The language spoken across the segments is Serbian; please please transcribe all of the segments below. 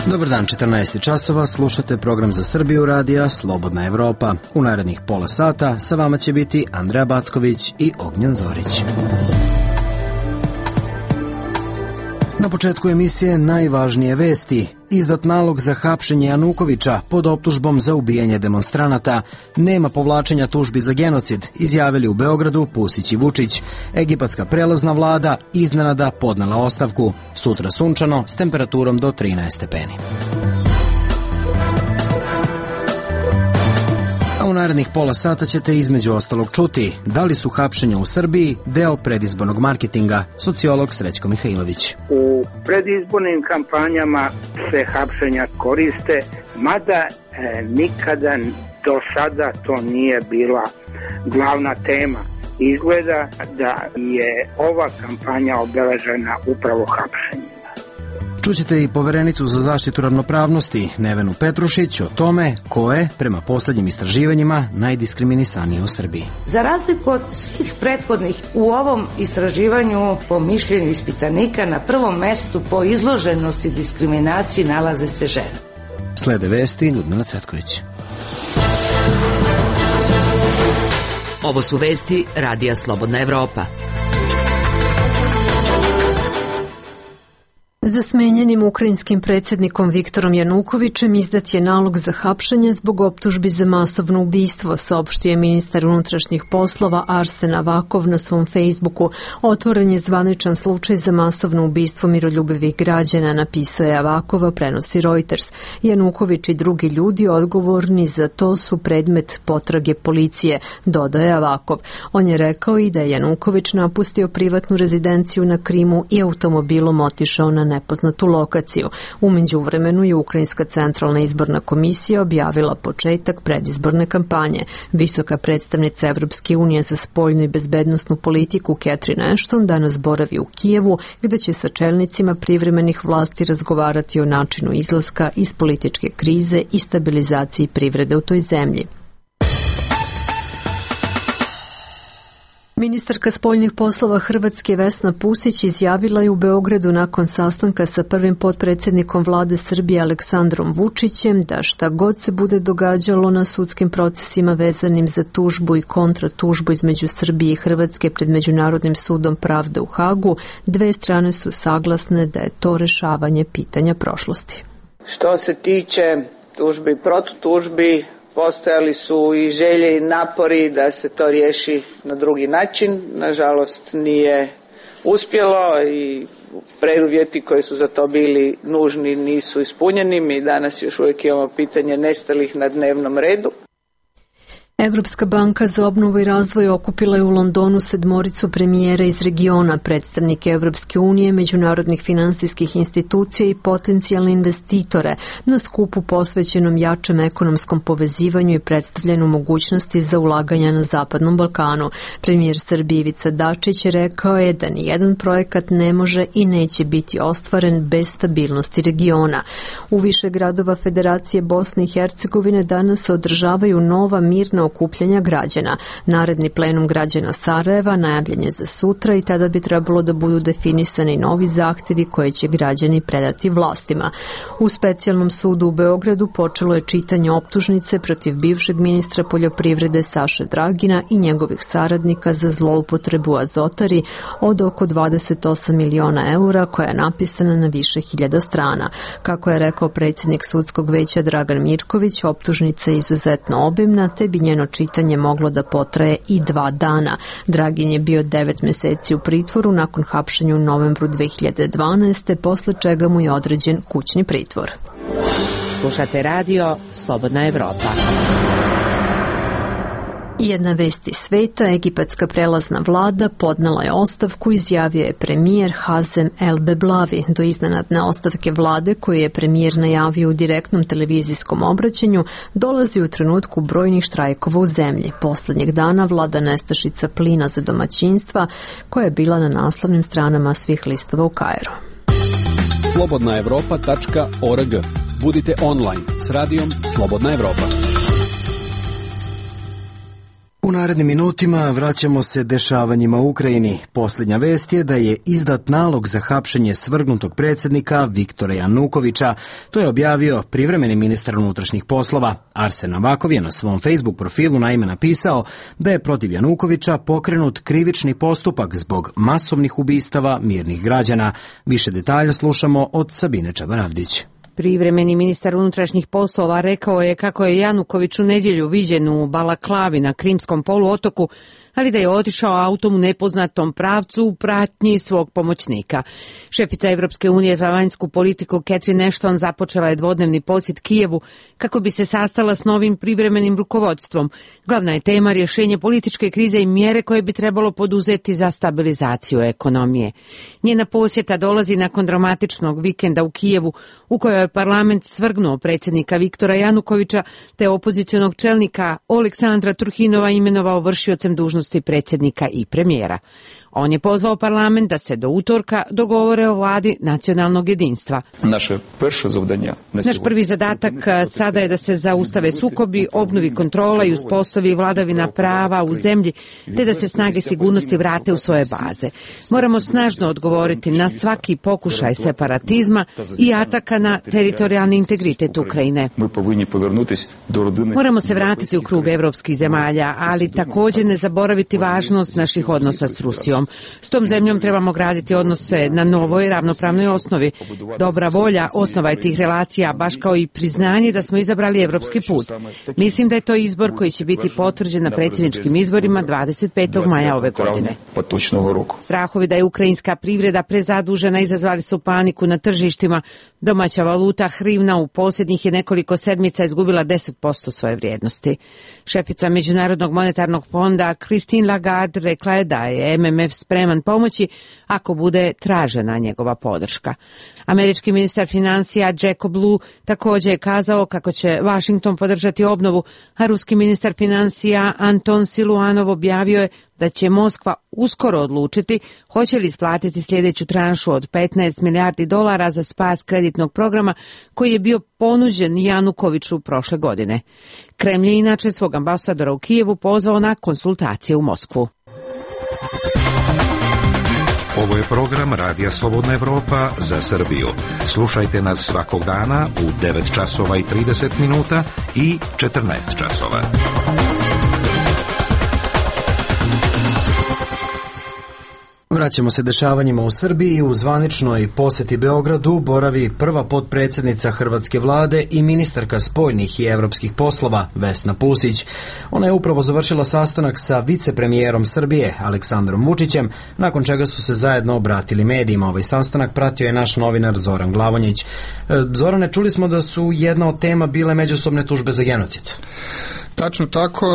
Dobar dan, 14 časova, slušate program za Srbiju radija Slobodna Evropa. U narednih pola sata sa vama će biti Andreja Backović i Ognjen Zorić. Na početku emisije najvažnije vesti. Izdat nalog za hapšenje Janukovića pod optužbom za ubijanje demonstranata. Nema povlačenja tužbi za genocid, izjavili u Beogradu Pusić i Vučić. Egipatska prelazna vlada iznenada podnela ostavku. Sutra sunčano s temperaturom do 13 stepeni. A u narednih pola sata ćete između ostalog čuti da li su hapšenja u Srbiji deo predizbornog marketinga, sociolog Srećko Mihajlović. U predizbornim kampanjama se hapšenja koriste, mada nikada do sada to nije bila glavna tema. Izgleda da je ova kampanja obeležena upravo hapšenjem. Čućete i poverenicu za zaštitu ravnopravnosti Nevenu Petrušić o tome ko je, prema poslednjim istraživanjima, najdiskriminisaniji u Srbiji. Za razliku od svih prethodnih, u ovom istraživanju po mišljenju ispitanika na prvom mestu po izloženosti diskriminaciji nalaze se žene. Slede vesti Ljudmila Cvetković. Ovo su vesti Radija Slobodna Evropa. Za smenjenim ukrajinskim predsjednikom Viktorom Janukovićem izdat je nalog za hapšenje zbog optužbi za masovno ubistvo, saopštio je ministar unutrašnjih poslova Arsen Avakov na svom Facebooku. Otvoren je zvaničan slučaj za masovno ubistvo miroljubivih građana, napisao je Avakova, prenosi Reuters. Januković i drugi ljudi odgovorni za to su predmet potrage policije, dodaje Avakov. On je rekao i da je Januković napustio privatnu rezidenciju na Krimu i automobilom otišao na nepoznatu lokaciju. U međuvremenu je Ukrajinska centralna izborna komisija objavila početak predizborne kampanje. Visoka predstavnica Evropske unije za spoljnu i bezbednosnu politiku Catherine Ashton danas boravi u Kijevu, gde će sa čelnicima privremenih vlasti razgovarati o načinu izlaska iz političke krize i stabilizaciji privrede u toj zemlji. Ministarka spoljnih poslova Hrvatske Vesna Pusić izjavila je u Beogradu nakon sastanka sa prvim potpredsjednikom vlade Srbije Aleksandrom Vučićem da šta god se bude događalo na sudskim procesima vezanim za tužbu i kontratužbu između Srbije i Hrvatske pred Međunarodnim sudom pravde u Hagu, dve strane su saglasne da je to rešavanje pitanja prošlosti. Što se tiče tužbi i protutužbi, postojali su i želje i napori da se to riješi na drugi način. Nažalost nije uspjelo i preduvjeti koji su za to bili nužni nisu ispunjeni. Mi danas još uvijek imamo pitanje nestalih na dnevnom redu. Evropska banka za obnovu i razvoj okupila je u Londonu sedmoricu premijera iz regiona, predstavnike Evropske unije, međunarodnih finansijskih institucija i potencijalne investitore na skupu posvećenom jačem ekonomskom povezivanju i predstavljanju mogućnosti za ulaganja na Zapadnom Balkanu. Premijer Srbije Ivica Dačić rekao je da nijedan projekat ne može i neće biti ostvaren bez stabilnosti regiona. U više gradova Federacije Bosne i Hercegovine danas se održavaju nova mirna okupljanja građana. Naredni plenum građana Sarajeva najavljen je za sutra i tada bi trebalo da budu definisani novi zahtevi koje će građani predati vlastima. U specijalnom sudu u Beogradu počelo je čitanje optužnice protiv bivšeg ministra poljoprivrede Saše Dragina i njegovih saradnika za zloupotrebu azotari od oko 28 miliona eura koja je napisana na više hiljada strana. Kako je rekao predsjednik sudskog veća Dragan Mirković, optužnica je izuzetno obimna te bi njeno čitanje moglo da potraje i 2 dana. Dragin je bio 9 meseci u pritvoru nakon hapšenja u novembru 2012. posle čega mu je određen kućni pritvor. Slušate radio Slobodna Evropa. Jedna vest iz sveta, egipatska prelazna vlada podnela je ostavku, izjavio je premijer Hazem El Beblavi. Do iznenadne ostavke vlade koju je premijer najavio u direktnom televizijskom obraćanju dolazi u trenutku brojnih štrajkova u zemlji. Poslednjeg dana vlada nestašica plina za domaćinstva koja je bila na naslovnim stranama svih listova u Kairu. slobodnaevropa.org. Budite online s radijom Slobodna Evropa. U narednim minutima vraćamo se dešavanjima u Ukrajini. Posljednja vest je da je izdat nalog za hapšenje svrgnutog predsjednika Viktora Janukovića. To je objavio privremeni ministar unutrašnjih poslova. Arsen Avakov je na svom Facebook profilu naime napisao da je protiv Janukovića pokrenut krivični postupak zbog masovnih ubistava mirnih građana. Više detalja slušamo od Sabine Čabaravdić. Privremeni ministar unutrašnjih poslova rekao je kako je Januković u nedjelju viđen u Balaklavi na Krimskom poluotoku, ali da je otišao autom u nepoznatom pravcu u pratnji svog pomoćnika. Šefica Evropske unije za vanjsku politiku Catherine Ashton započela je dvodnevni posjet Kijevu kako bi se sastala s novim privremenim rukovodstvom. Glavna je tema rješenje političke krize i mjere koje bi trebalo poduzeti za stabilizaciju ekonomije. Njena posjeta dolazi nakon dramatičnog vikenda u Kijevu u kojoj je parlament svrgnuo predsjednika Viktora Janukovića te opozicionog čelnika Oleksandra Turhinova imenovao vršiocem dužnosti predsjednika i premijera. On je pozvao parlament da se do utorka dogovore o vladi nacionalnog jedinstva. Naš prvi zadatak sada je da se zaustave sukobi, obnovi kontrola i uspostavi vladavina prava u zemlji, te da se snage sigurnosti vrate u svoje baze. Moramo snažno odgovoriti na svaki pokušaj separatizma i ataka na teritorijalni integritet Ukrajine. Moramo se vratiti u krug evropskih zemalja, ali također ne zaboraviti važnost naših odnosa s Rusijom. S tom zemljom trebamo graditi odnose na novoj ravnopravnoj osnovi. Dobra volja osnova je tih relacija, baš kao i priznanje da smo izabrali evropski put. Mislim da je to izbor koji će biti potvrđen na predsjedničkim izborima 25. maja ove godine. Strahovi da je ukrajinska privreda prezadužena izazvali su paniku na tržištima. Domaća valuta hrivna u posljednjih je nekoliko sedmica izgubila 10% svoje vrijednosti. Šefica Međunarodnog monetarnog fonda Christine Lagarde rekla je da je MMF spreman pomoći ako bude tražena njegova podrška. Američki ministar financija Jacob Lew također je kazao kako će Washington podržati obnovu, a ruski ministar financija Anton Siluanov objavio je da će Moskva uskoro odlučiti hoće li isplatiti sljedeću tranšu od $15 milijardi za spas kreditnog programa koji je bio ponuđen Janukoviću prošle godine. Kremlj je inače svog ambasadora u Kijevu pozvao na konsultacije u Moskvu. Ovo je program Radija Slobodna Evropa za Srbiju. Slušajte nas svakog dana u 9 časova i 30 minuta i 14 časova. Vraćamo se dešavanjima u Srbiji. U zvaničnoj posjeti Beogradu boravi prva potpredsjednica hrvatske vlade i ministarka spoljnih i evropskih poslova Vesna Pusić. Ona je upravo završila sastanak sa vicepremijerom Srbije Aleksandrom Vučićem, nakon čega su se zajedno obratili medijima. Ovaj sastanak pratio je naš novinar Zoran Glavonjić. Zorane, čuli smo da su jedna od tema bile međusobne tužbe za genocid. Tačno tako,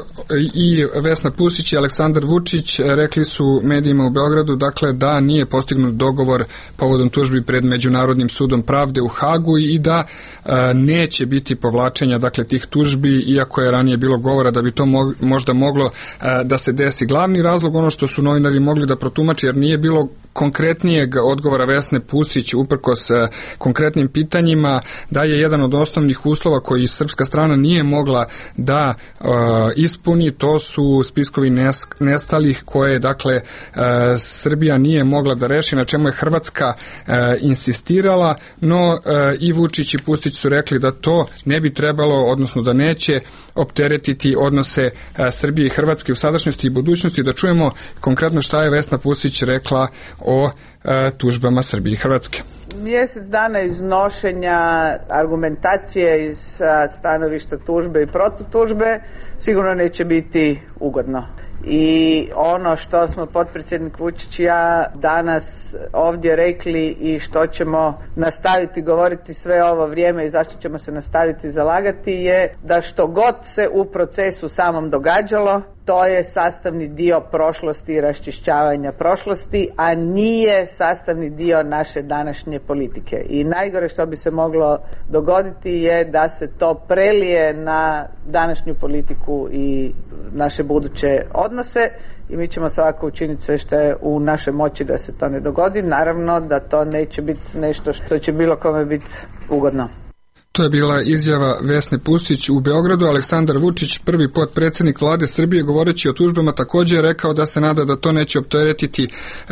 i Vesna Pusić i Aleksandar Vučić rekli su medijima u Beogradu dakle da nije postignut dogovor povodom tužbi pred Međunarodnim sudom pravde u Hagu i da neće biti povlačenja dakle tih tužbi, iako je ranije bilo govora da bi to možda moglo da se desi. Glavni razlog, ono što su novinari mogli da protumače, jer nije bilo konkretnijeg odgovora Vesne Pusić uprkos konkretnim pitanjima, da je jedan od osnovnih uslova koji srpska strana nije mogla da ispuni, to su spiskovi nestalih koje dakle Srbija nije mogla da reši, na čemu je Hrvatska insistirala, no i Vučić i Pusić su rekli da to ne bi trebalo, odnosno da neće opteretiti odnose Srbije i Hrvatske u sadašnjosti i budućnosti. Da čujemo konkretno šta je Vesna Pusić rekla o tužbama Srbije i Hrvatske. Mjesec dana iznošenja argumentacije iz stanovišta tužbe i protutužbe sigurno neće biti ugodno. I ono što smo potpredsjednik Vučić i ja danas ovdje rekli i što ćemo nastaviti govoriti sve ovo vrijeme i zašto ćemo se nastaviti zalagati je da što god se u procesu samom događalo, to je sastavni dio prošlosti i raščišćavanja prošlosti, a nije sastavni dio naše današnje politike. I najgore što bi se moglo dogoditi je da se to prelije na današnju politiku i naše buduće odnose i mi ćemo svakako učiniti sve što je u našoj moći da se to ne dogodi. Naravno da to neće biti nešto što će bilo kome biti ugodno. To je bila izjava Vesne Pusić u Beogradu. Aleksandar Vučić, prvi potpredsjednik vlade Srbije, govoreći o tužbama, također je rekao da se nada da to neće opteretiti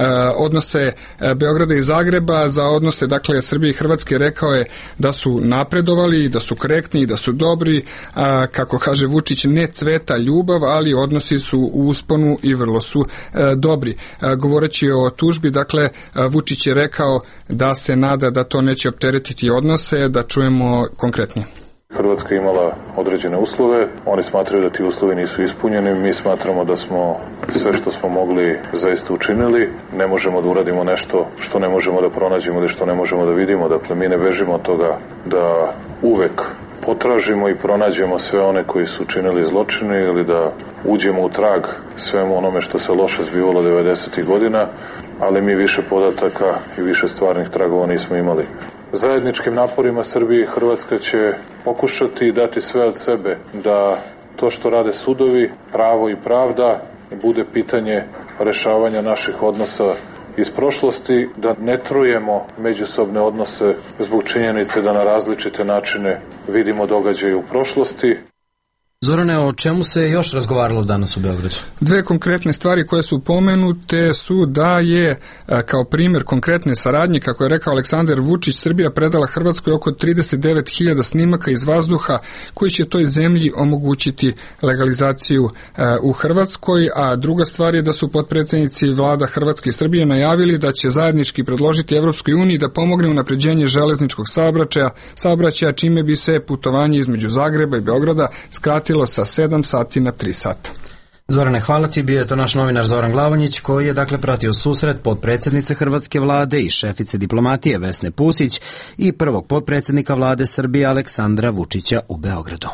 odnose Beograda i Zagreba. Za odnose, dakle, Srbije i Hrvatske rekao je da su napredovali, da su korektni, da su dobri. Kako kaže Vučić, ne cveta ljubav, ali odnosi su u usponu i vrlo su dobri. Govoreći o tužbi, dakle, Vučić je rekao da se nada da to neće opteretiti odnose. Da čujemo konkretnije. Hrvatska je imala određene uslove, oni smatraju da ti uslovi nisu ispunjeni, mi smatramo da smo sve što smo mogli zaista učinili, ne možemo da uradimo nešto što ne možemo da pronađemo ili što ne možemo da vidimo, dakle mi ne bežimo od toga da uvek potražimo i pronađemo sve one koji su učinili zločine ili da uđemo u trag svemu onome što se loše zbivalo 90. godina, ali mi više podataka i više stvarnih tragova nismo imali. Zajedničkim naporima Srbije i Hrvatska će pokušati dati sve od sebe da to što rade sudovi, pravo i pravda, bude pitanje rešavanja naših odnosa iz prošlosti, da ne trujemo međusobne odnose zbog činjenice da na različite načine vidimo događaje u prošlosti. Zorane, o čemu se još razgovaralo danas u Beogradu? Dve konkretne stvari koje su pomenute su da je kao primjer konkretne saradnje, kako je rekao Aleksandar Vučić, Srbija predala Hrvatskoj oko 39.000 snimaka iz vazduha koji će toj zemlji omogućiti legalizaciju u Hrvatskoj, a druga stvar je da su potpredsjednici vlada Hrvatske i Srbije najavili da će zajednički predložiti Evropskoj uniji da pomogne unapređenje železničkog saobraćaja, čime bi se putovanje između Zagreba i Beograda skratilo sa 7 sati na 3 sata. Zorane, hvala ti. Bio je to naš novinar Zoran Glavonjić, koji je dakle pratio susret potpredsjednice Hrvatske vlade i šefice diplomatije Vesne Pusić i prvog potpredsjednika vlade Srbije Aleksandra Vučića u Beogradu.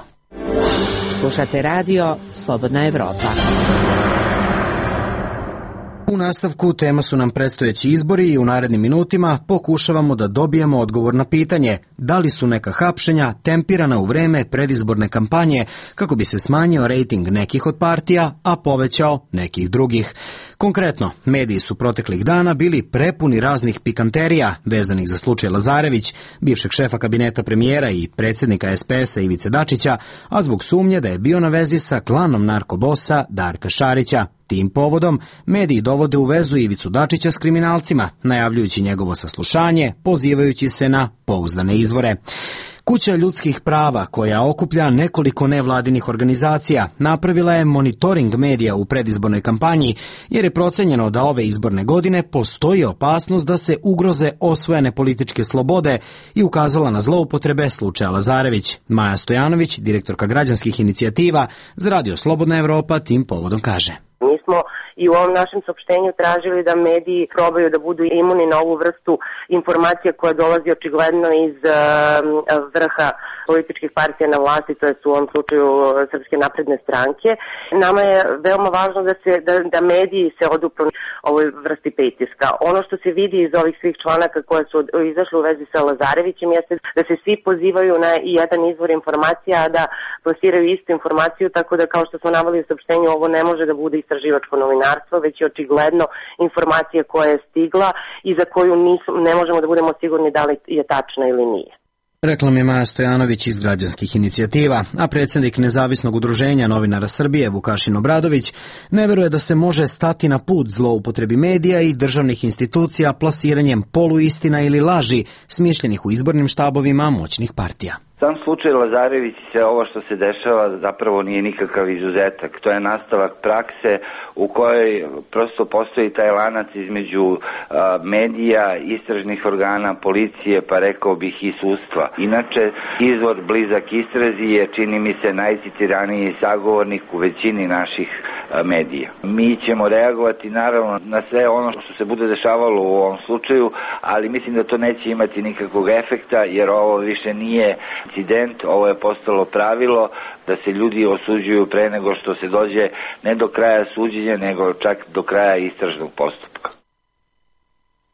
Slušate radio Slobodna Evropa. U nastavku tema su nam predstojeći izbori i u narednim minutima pokušavamo da dobijemo odgovor na pitanje da li su neka hapšenja tempirana u vreme predizborne kampanje kako bi se smanjio rejting nekih od partija, a povećao nekih drugih. Konkretno, mediji su proteklih dana bili prepuni raznih pikanterija vezanih za slučaj Lazarević, bivšeg šefa kabineta premijera i predsjednika SPS-a Ivice Dačića, a zbog sumnje da je bio na vezi sa klanom narkobosa Darka Šarića. Tim povodom mediji dovode u vezu Ivicu Dačića s kriminalcima, najavljujući njegovo saslušanje, pozivajući se na pouzdane izvore. Kuća ljudskih prava, koja okuplja nekoliko nevladinih organizacija, napravila je monitoring medija u predizbornoj kampanji, jer je procenjeno da ove izborne godine postoji opasnost da se ugroze osvojene političke slobode i ukazala na zloupotrebe slučaja Lazarević. Maja Stojanović, direktorka građanskih inicijativa za Radio Slobodna Evropa, tim povodom kaže: Mi smo i u ovom našem saopštenju tražili da mediji probaju da budu imuni na ovu vrstu informacija koja dolazi očigledno iz vrha političkih partija na vlasti, to je u ovom slučaju Srpske napredne stranke. Nama je veoma važno da mediji se odupru ovoj vrsti pritiska. Ono što se vidi iz ovih svih članaka koje su izašli u vezi sa Lazarevićem jeste da se svi pozivaju na jedan izvor informacija, a da plasiraju istu informaciju, tako da, kao što smo naveli u saopštenju, ovo ne može da bude istraživačko novinarstvo, već je očigledno informacija koja je stigla i za koju ne možemo da budemo sigurni da li je tačna ili nije. Rekla mi je Maja Stojanović iz građanskih inicijativa, a predsjednik Nezavisnog udruženja novinara Srbije Vukašin Obradović ne veruje da se može stati na put zloupotrebi medija i državnih institucija plasiranjem poluistina ili laži smišljenih u izbornim štabovima moćnih partija. Sam slučaj Lazarević se, ovo što se dešava, zapravo nije nikakav izuzetak. To je nastavak prakse u kojoj prosto postoji taj lanac između medija, istražnih organa, policije, pa rekao bih i sudstva. Inače, izvor blizak istrazi je, čini mi se, najcitiraniji sagovornik u većini naših medija. Mi ćemo reagovati naravno na sve ono što se bude dešavalo u ovom slučaju, ali mislim da to neće imati nikakvog efekta, jer ovo više nije incident, ovo je postalo pravilo da se ljudi osuđuju pre nego što se dođe ne do kraja suđenja, nego čak do kraja istražnog postupka.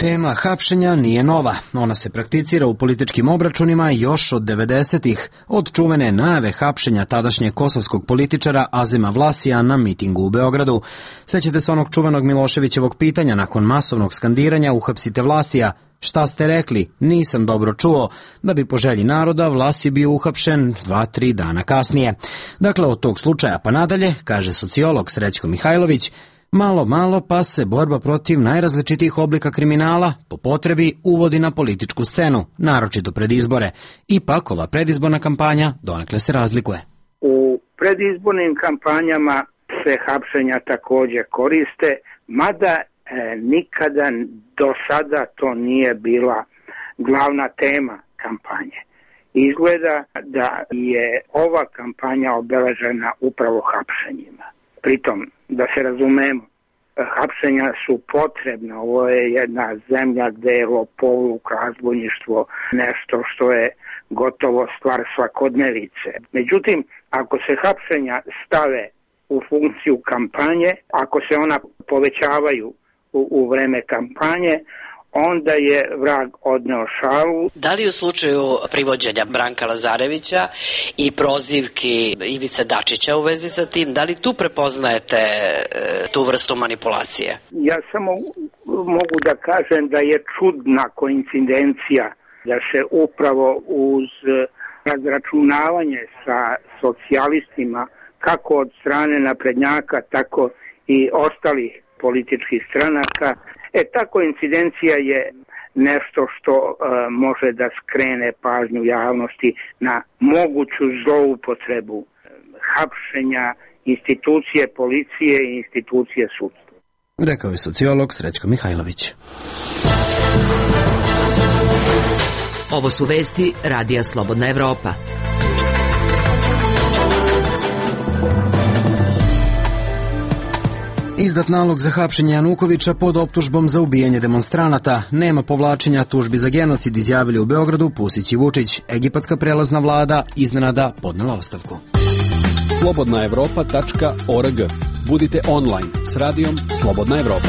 Tema hapšenja nije nova. Ona se prakticira u političkim obračunima još od 90-ih, od čuvene najave hapšenja tadašnjeg kosovskog političara Azema Vlasija na mitingu u Beogradu. Sećate se onog čuvenog Miloševićevog pitanja nakon masovnog skandiranja "Uhapsite Vlasija". Šta ste rekli? Nisam dobro čuo. Da bi po želji naroda Vlasij bio uhapšen 2-3 dana kasnije. Dakle, od tog slučaja pa nadalje, kaže sociolog Srećko Mihajlović, malo pa se borba protiv najrazličitijih oblika kriminala po potrebi uvodi na političku scenu, naročito pred izbore. Ipak ova predizborna kampanja donekle se razlikuje. U predizbornim kampanjama se hapšenja također koriste, mada nikada do sada to nije bila glavna tema kampanje. Izgleda da je ova kampanja obeležena upravo hapšenjima. Pritom, da se razumemo, hapšenja su potrebna. Ovo je jedna zemlja gde je lopovluk, razbojništvo nešto što je gotovo stvar svakodnevice. Međutim, ako se hapšenja stave u funkciju kampanje, ako se ona povećavaju u vreme kampanje, onda je vrag odneo šalu. Da li u slučaju privođenja Branka Lazarevića i prozivki Ivice Dačića u vezi sa tim, da li tu prepoznajete tu vrstu manipulacije? Ja samo mogu da kažem da je čudna koincidencija da se upravo uz razračunavanje sa socijalistima, kako od strane naprednjaka, tako i ostalih političkih stranaka, ta koincidencija je nešto što može da skrene pažnju javnosti na moguću zloupotrebu hapšenja institucije policije i institucije sudstva. Rekao je sociolog Srećko Mihajlović. Ovo su vesti Radija Slobodna Evropa. Izdat nalog za hapšenje Janukovića pod optužbom za ubijanje demonstranata. Nema povlačenja tužbi za genocid, izjavili u Beogradu Pusić i Vučić. Egipatska prelazna vlada iznenada podnela ostavku. slobodnaevropa.org. Budite online s radijom Slobodna Evropa.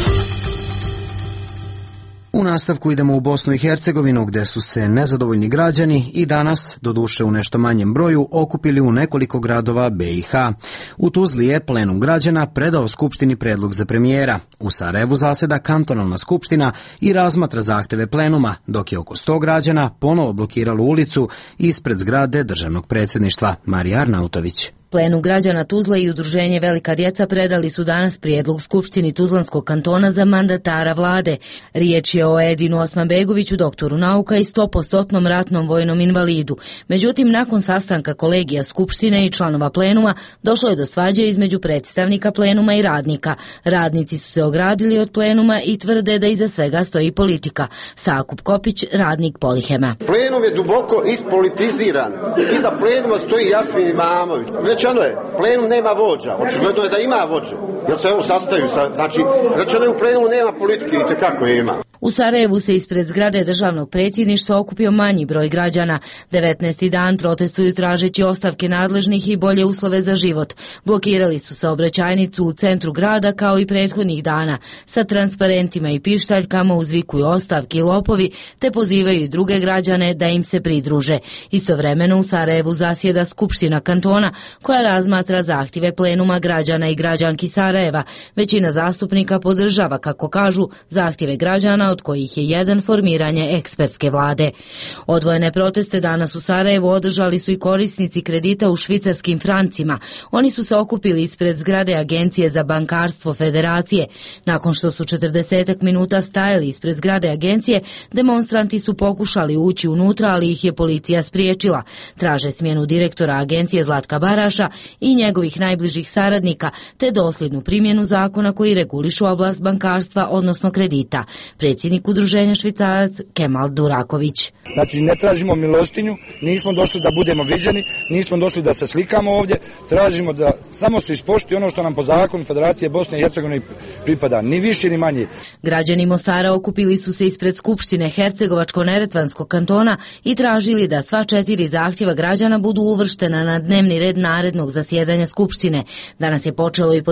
U nastavku idemo u Bosnu i Hercegovinu, gde su se nezadovoljni građani i danas, doduše u nešto manjem broju, okupili u nekoliko gradova BiH. U Tuzli je plenum građana predao Skupštini predlog za premijera. U Sarajevu zaseda kantonalna skupština i razmatra zahteve plenuma, dok je oko 100 građana ponovo blokiralo ulicu ispred zgrade državnog predsjedništva. Marija Arnautović. Plenum građana Tuzla i udruženje Velika djeca predali su danas prijedlog Skupštini Tuzlanskog kantona za mandatara vlade. Riječ je o Edinu Osmanbegoviću, doktoru nauka i 100% ratnom vojnom invalidu. Međutim, nakon sastanka kolegija Skupštine i članova plenuma, došlo je do svađe između predstavnika plenuma i radnika. Radnici su se ogradili od plenuma i tvrde da iza svega stoji politika. Sakup Kopić, radnik Polihema. Plenum je duboko ispolitiziran. Iza plenuma stoji Jasmin Imamović. Rečeno je, plenum nema vođa. Očigledno je da ima vođa. Jer se evo sastaju. Znači, rečeno je u plenumu nema politike i tekako je ima. U Sarajevu se ispred zgrade državnog predsjedništva okupio manji broj građana. 19. dan protestuju tražeći ostavke nadležnih i bolje uslove za život. Blokirali su saobraćajnicu u centru grada kao i prethodnih dana. Sa transparentima i pištaljkama uzvikuju ostavke i lopovi, te pozivaju i druge građane da im se pridruže. Istovremeno u Sarajevu zasjeda Skupština kantona koja razmatra zahtjeve plenuma građana i građanki Sarajeva. Većina zastupnika podržava, kako kažu, zahtjeve građana, od kojih je jedan formiranje ekspertske vlade. Odvojene proteste danas u Sarajevu održali su i korisnici kredita u švicarskim francima. Oni su se okupili ispred zgrade Agencije za bankarstvo Federacije. Nakon što su 40 minuta stajali ispred zgrade agencije, demonstranti su pokušali ući unutra, ali ih je policija spriječila. Traže smjenu direktora agencije Zlatka Baraša i njegovih najbližih saradnika, te dosljednu primjenu zakona koji regulišu oblast bankarstva, odnosno kredita. Predsjednik udruženja Švicarac Kemal Duraković. Znači, ne tražimo milostinju, nismo došli da budemo viđeni, nismo došli da se slikamo ovdje, tražimo da samo se ispoštuje ono što nam po zakonu Federacije Bosne i Hercegovine pripada, ni više ni manje. Građani Mostara okupili su se ispred Skupštine Hercegovačko-Neretvanskog kantona i tražili da sva 4 zahtjeva građana budu uvrštena na dnevni red narednog zasjedanja Skupštine. Danas je počelo i potpisivanje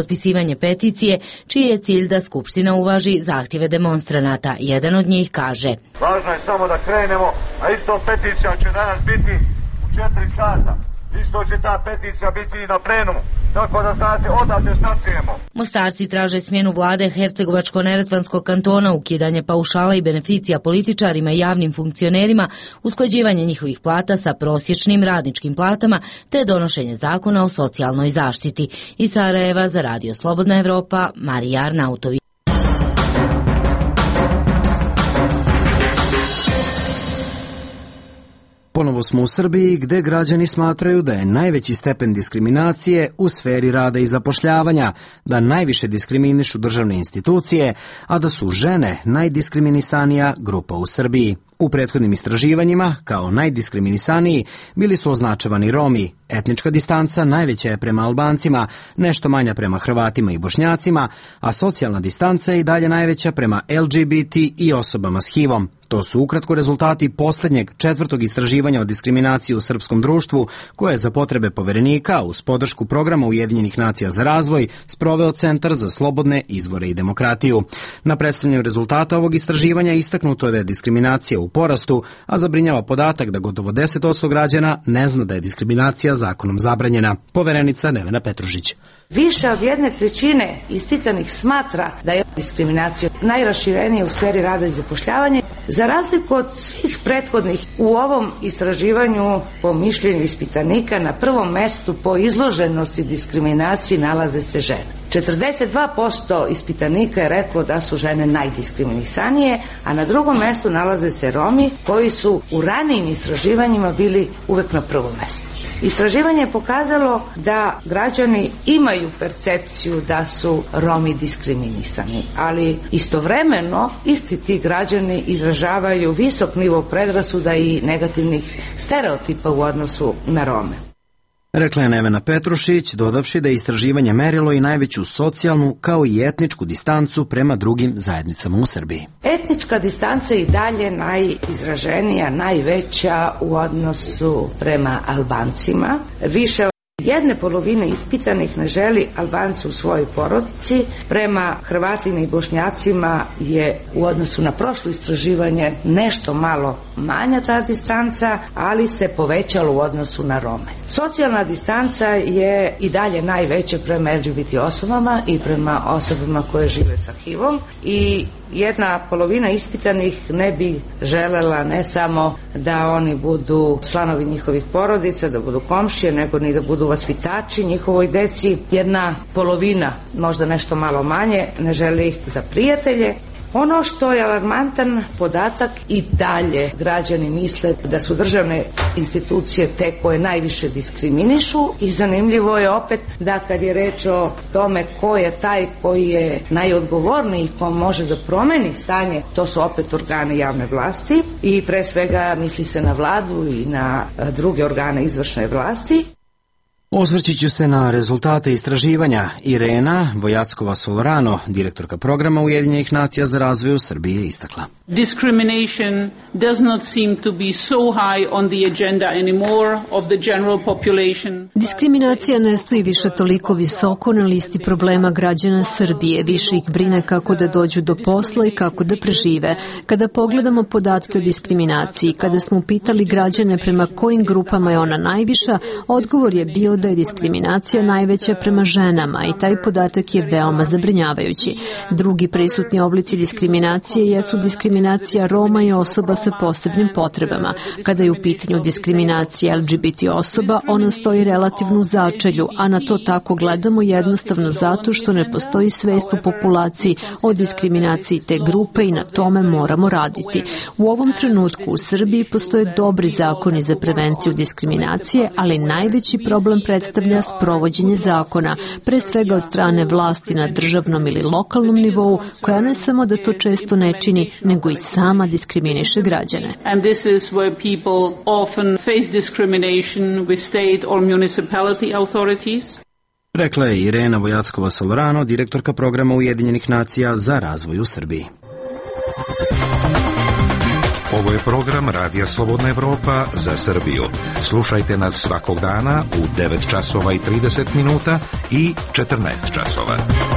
potpisivanje peticije, čiji je cilj da Skupština uvaži zahtjeve demonstranata. Jedan od njih kaže: Važno je samo da krenemo, a isto peticija će danas biti u 4 sata. Isto će ta peticija biti i na plenumu, tako da znate odavde startujemo. Mostarci traže smjenu vlade Hercegovačko-neretvanskog kantona, ukidanje paušala i beneficija političarima i javnim funkcionerima, usklađivanje njihovih plata sa prosječnim radničkim platama, te donošenje zakona o socijalnoj zaštiti. Iz Sarajeva za Radio Slobodna Evropa, Marija Arnautović. Ponovo smo u Srbiji, gde građani smatraju da je najveći stepen diskriminacije u sferi rada i zapošljavanja, da najviše diskriminišu državne institucije, a da su žene najdiskriminisanija grupa u Srbiji. U prethodnim istraživanjima, kao najdiskriminisaniji, bili su označavani Romi. Etnička distanca najveća je prema Albancima, nešto manja prema Hrvatima i Bošnjacima, a socijalna distanca je i dalje najveća prema LGBT i osobama s HIV-om. To su ukratko rezultati poslednjeg 4. istraživanja o diskriminaciji u srpskom društvu, koje je za potrebe Poverenika uz podršku programa Ujedinjenih nacija za razvoj sproveo Centar za slobodne izvore i demokratiju. Na predstavljanju rezultata ovog istraživanja istaknuto je da je diskriminacija u porastu, a zabrinjava podatak da gotovo 10% građana ne zna da je diskriminacija zakonom zabranjena. Poverenica Nevena Petružić. Više od 1/3 ispitanih smatra da je diskriminacija najraširenija u sferi rada i zapošljavanja. Za razliku od svih prethodnih, u ovom istraživanju po mišljenju ispitanika na prvom mestu po izloženosti diskriminaciji nalaze se žene. 42% ispitanika je reklo da su žene najdiskriminisanije, a na drugom mestu nalaze se Romi, koji su u ranijim istraživanjima bili uvek na prvom mestu. Istraživanje je pokazalo da građani imaju percepciju da su Romi diskriminisani, ali istovremeno isti ti građani izražavaju visok nivo predrasuda i negativnih stereotipa u odnosu na Rome. Rekla je Nevena Petrušić, dodavši da je istraživanje merilo i najveću socijalnu kao i etničku distancu prema drugim zajednicama u Srbiji. Etnička distanca je i dalje najizraženija, najveća u odnosu prema Albancima. Više od 1/2 ispitanih ne želi Albance u svojoj porodici. Prema Hrvatima i Bošnjacima je u odnosu na prošlo istraživanje nešto malo manja ta distanca, ali se povećala u odnosu na Rome. Socijalna distanca je i dalje najveća prema LGBT osobama i prema osobama koje žive sa HIV-om i 1/2 ispitanih ne bi želela ne samo da oni budu članovi njihovih porodica, da budu komšije, nego ni da budu vaspitači njihovoj deci. 1/2, možda nešto malo manje, ne želi ih za prijatelje. Ono što je alarmantan podatak, i dalje građani misle da su državne institucije te koje najviše diskriminišu i zanimljivo je opet da kad je reč o tome ko je taj koji je najodgovorniji, ko može da promeni stanje, to su opet organi javne vlasti i pre svega misli se na vladu i na druge organe izvršne vlasti. Osvrći ću se na rezultate istraživanja. Irena Vojackova-Solorano, direktorka programa Ujedinjenih nacija za razvoj u Srbiji, je istakla. Discrimination does not seem to be so high on the agenda anymore of the general population. Diskriminacija ne stoji više toliko visoko na listi problema građana Srbije. Više ih brine kako da dođu do posla i kako da prežive. Kada pogledamo podatke o diskriminaciji, kada smo pitali građane prema kojim grupama je ona najviša, odgovor je bio da je diskriminacija najveća prema ženama i taj podatak je veoma zabrinjavajući. Drugi prisutni oblici diskriminacije jesu diskriminacija Roma i osoba sa posebnim potrebama. Kada je u pitanju diskriminacija LGBT osoba, ona stoji relativno u začelju, a na to tako gledamo jednostavno zato što ne postoji svest u populaciji o diskriminaciji te grupe i na tome moramo raditi. U ovom trenutku u Srbiji postoje dobri zakoni za prevenciju diskriminacije, ali najveći problem predstavlja sprovođenje zakona, pre svega od strane vlasti na državnom ili lokalnom nivou, koja ne samo da to često ne čini, nego i sama diskriminiše građane. And this is where people often face discrimination with state or municipality authorities. Rekla je Irena Vojackova-Solorano, direktorka programa Ujedinjenih nacija za razvoj u Srbiji. Ovo je program Radija Slobodna Evropa za Srbiju. Slušajte nas svakog dana u 9 časova i 30 minuta i 14 časova.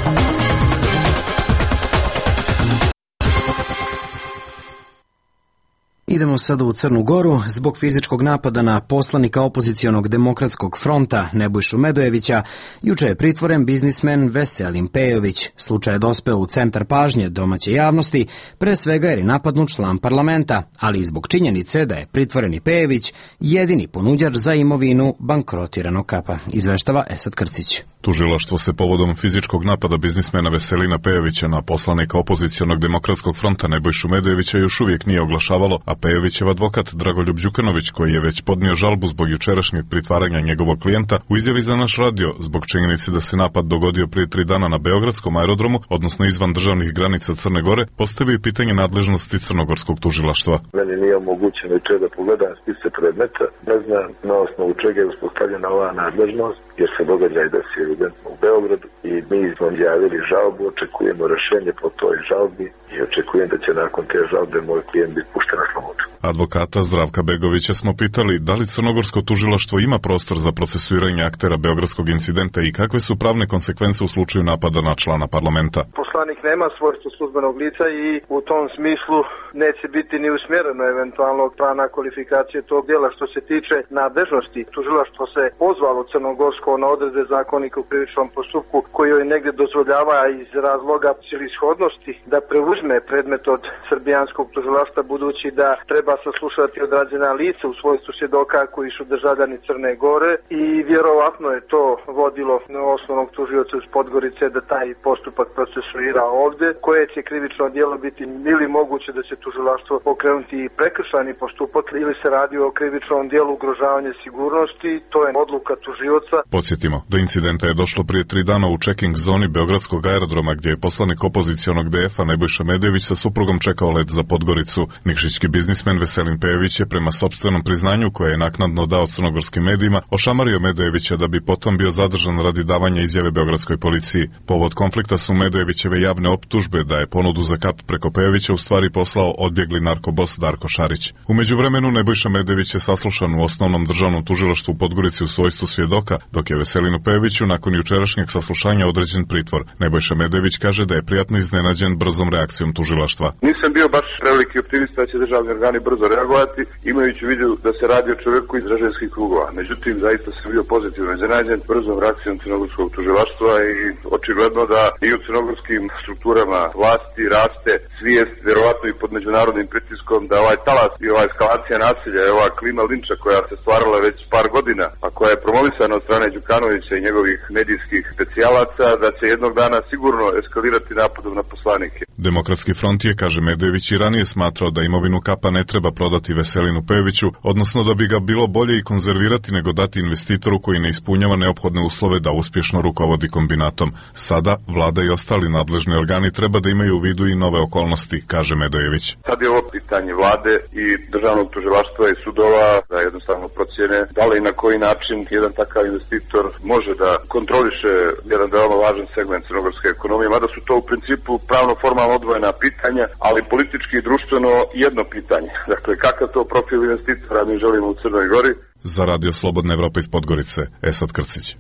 Idemo sada u Crnu Goru. Zbog fizičkog napada na poslanika opozicionog Demokratskog fronta Nebojšu Medojevića, juče je pritvoren biznismen Veselin Pejović. Slučaj je dospeo u centar pažnje domaće javnosti, pre svega jer je napadnut član parlamenta, ali i zbog činjenice da je pritvoreni Pejović jedini ponuđač za imovinu bankrotiranog kapa, izveštava Esad Krcić. Tužilaštvo se povodom fizičkog napada biznismena Veselina Pejovića na poslanika opozicionog Demokratskog fronta Nebojšu Medojevića još uvijek nije oglašavalo, a Pejovićev advokat Dragoljub Đukanović, koji je već podnio žalbu zbog jučerašnjeg pritvaranja njegovog klijenta, u izjavi za naš radio zbog činjenice da se napad dogodio prije 3 dana na beogradskom aerodromu, odnosno izvan državnih granica Crne Gore, postavio pitanje nadležnosti crnogorskog tužilaštva. Meni nije omogućeno juče da pogledam spise predmeta, ne znam na osnovu čega je uspostavljena ova nadležnost, jer se događaj da se evidentno u Beogradu i mi smo javili žalbu, očekujemo rešenje po toj žalbi i očekujem da će nakon te žalbe moj klijent biti pušten na slobodu. Advokata Zdravka Begovića smo pitali da li crnogorsko tužilaštvo ima prostor za procesuiranje aktera beogradskog incidenta i kakve su pravne konsekvence u slučaju napada na člana parlamenta. Poslanik nema svojstvo službenog lica i u tom smislu neće biti ni usmjereno eventualno pravna kvalifikacije tog djela. Što se tiče nadležnosti, tužilaštvo se pozvalo crnogorsko na odredbe zakonika u krivičnom postupku koji joj negdje dozvoljava iz razloga celishodnosti da preuzme predmet od srbijanskog tužilaštva, budući da treba saslušati odrađena lica u svojstvu svjedoka koji su državljani Crne Gore i vjerovatno je to vodilo osnovnog tužioca iz Podgorice da taj postupak procesuira ovdje. Koje će krivično djelo biti ili moguće da će tužilaštvo pokrenuti prekršajni postupak ili se radi o krivičnom djelu ugrožavanja sigurnosti, to je odluka tužioca. Podsjetimo, do incidenta je došlo prije 3 dana u checking zoni beogradskog aerodroma gdje je poslanik opozicionog DF-a Nebojša Medojević sa suprugom čekao let za Podgoricu. Nikšićki biznismen Veselin Pejović je prema sopstvenom priznanju koje je naknadno dao crnogorskim medijima ošamario Medojevića da bi potom bio zadržan radi davanja izjave beogradskoj policiji. Povod konflikta su Medojevićeve javne optužbe da je ponudu za kap preko Pejovića u stvari poslao odbjegli narkobos Darko Šarić. U međuvremenu Nebojša Medojević je saslušan u osnovnom državnom tužilaštvu u Podgorici u svojstvu svjedoka, dok je Veselinu Pejoviću nakon jučerašnjeg saslušanja određen pritvor. Nebojša Medojević kaže da je prijatno iznenađen brzom reakcijom tužilaštva. Nisam bio baš veliki optimista da će državni organi brzo reagovati, imajući u vidu da se radi o čovjeku iz draženskih krugova. Međutim, zaista sam bio pozitivno iznenađen brzom reakcijom crnogorskog tužilaštva i očigledno da i u crnogorskim strukturama vlasti raste svijest, vjerovatno i pod međunarodnim pritiskom, da ovaj talas i ova eskalacija nasilja i ova klima linča koja se stvarala već par godina, a koja je promovisana od strane Đukanovića i njegovih medijskih specijalaca, da će jednog dana sigurno eskalirati napadom na poslanike. Demokratski front je, kaže Medojević, i ranije smatrao da imovinu kapa ne treba prodati Veselinu Pejoviću, odnosno da bi ga bilo bolje i konzervirati nego dati investitoru koji ne ispunjava neophodne uslove da uspješno rukovodi kombinatom. Sada vlada i ostali nadležni organi treba da imaju u vidu i nove okolnosti, kaže Medojević. Sad je ovo pitanje vlade i državnog tužilaštva i sudova da jednostavno procjene da li i na koji način jedan takav investitor može da kontroliše jedan veoma važan segment crnogorske ekonomije, mada su to u principu pravno formalno odvojena pitanja, ali politički i društveno jedno pitanje. Dakle, kakav to profil investitora mi želimo u Crnoj Gori? Za Radio Slobodna Evropa iz Podgorice, Esad Krcić.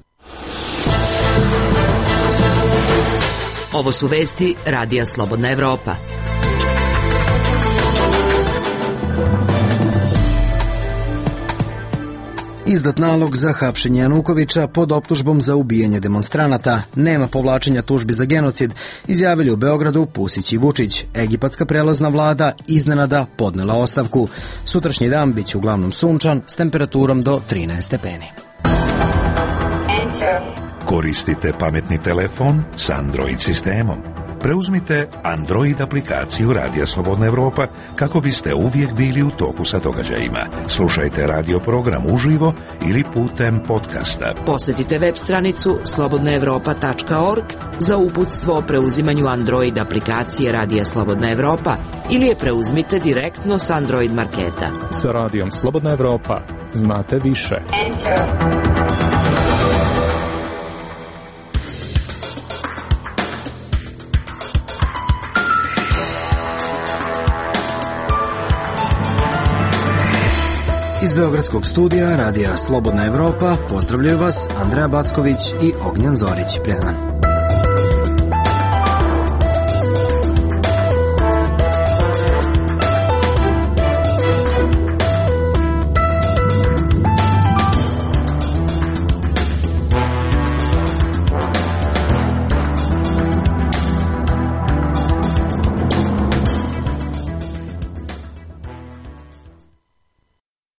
Ovo su vesti Radija Slobodna Evropa. Izdat nalog za hapšenje Janukovića pod optužbom za ubijanje demonstranata. Nema povlačenja tužbi za genocid, izjavili u Beogradu Pusić i Vučić. Egipatska prelazna vlada iznenada podnela ostavku. Sutrašnji dan biće uglavnom sunčan s temperaturom do 13 stepeni. Koristite pametni telefon s Android sistemom. Preuzmite Android aplikaciju Radija Slobodna Evropa kako biste uvijek bili u toku sa događajima. Slušajte radio program uživo ili putem podcasta. Posjetite web stranicu slobodnaevropa.org za uputstvo o preuzimanju Android aplikacije Radija Slobodna Evropa ili je preuzmite direktno s Android marketa. Sa Radijom Slobodna Evropa znate više. Iz Beogradskog studija Radija Slobodna Evropa pozdravljaju vas Andreja Backović i Ognjan Zorić. Prijatno.